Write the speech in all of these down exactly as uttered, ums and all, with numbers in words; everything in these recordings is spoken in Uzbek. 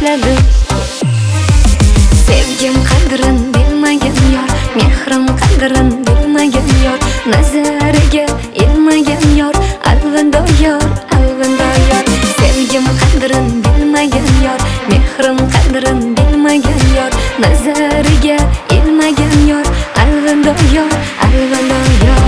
tashladim. Sevgim qadrin bilmagan yor, mehrim qadrin bilmagan yor, nazariga ilmagan yor, alvindo yor, alvindo yor. Sevgim qadrin bilmagan yor, mehrim qadrin bilmagan yor, nazariga ilmagan yor, alvindo yor, alvindo yor.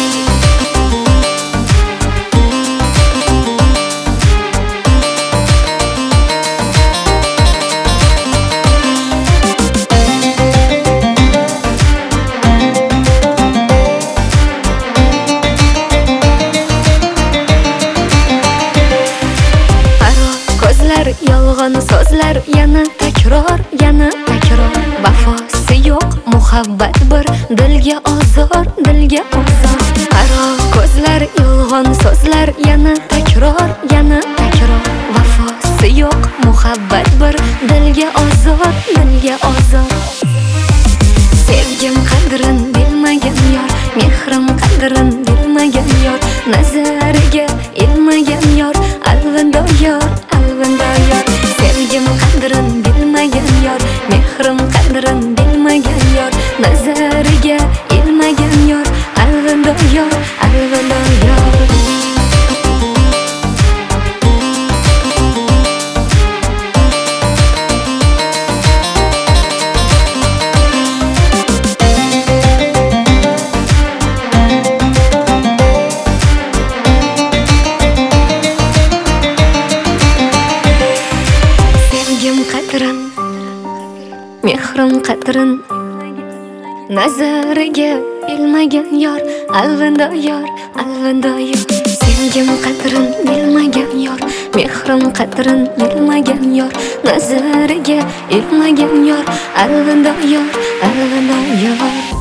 Yolg'on so'zlar yana takror, yana takror. Vafosi yo'q muhabbat bir, dilga ozor, dilga ozor. Qaro ko'zlar, yolg'on so'zlar yana takror, yana takror. Vafosi yo'q muhabbat bir, dilga ozor, dilga ozor. Sevgim qadrin bilmagan yor, mehrim qadrin bilmagan yor, nazariga ilmagan yor, alvindo yor, alvindo yor. Sevgim qadrin bilmagan yor, mehrim qadrin bilmagan yor, nazariga ilmagan yor, alvindo yor, alvindo yor. Qadrin, mehrim qadrin, nazariga ilmagan yor, alvindo yor, alvindo yor. Sevgim qadrin bilmagan yor, mehrim qadrin bilmagan yor, nazariga ilmagan yor, alvindo yor, alvindo yor.